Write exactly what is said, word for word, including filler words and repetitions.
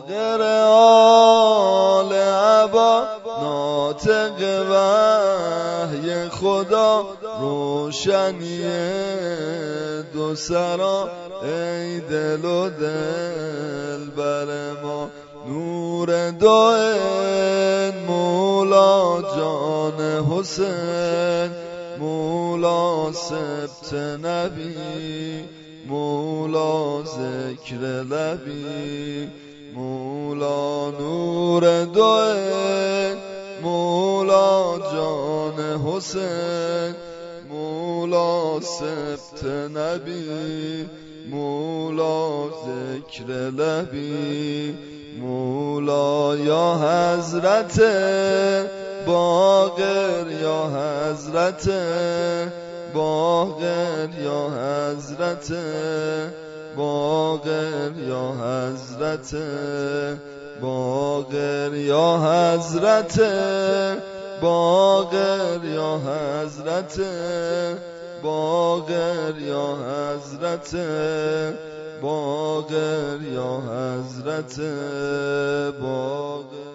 باقر آل عبا ناطق وحی خدا روشنی دو سرا ای دل و دل بر ما نور دو مولا جان حسین مولا سبت نبی مولا ذکر لبی مولا نور دو مولا جان حسین مولا سبت نبی مولا ذکر لبی مولا یا حضرت باقر یا حضرت باقر یا حضرت باقر یا حضرت باقر یا حضرت باقر یا حضرت باقر یا حضرت باقر یا حضرت باقر